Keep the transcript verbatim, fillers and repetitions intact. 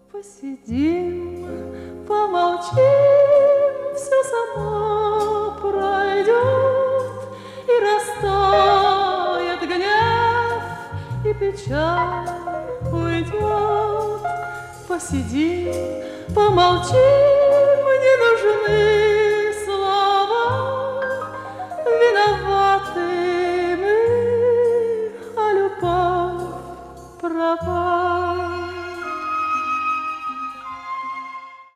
Посидим, помолчим, все само пройдет, и растает гнев, и печаль уйдет. Посидим, помолчим,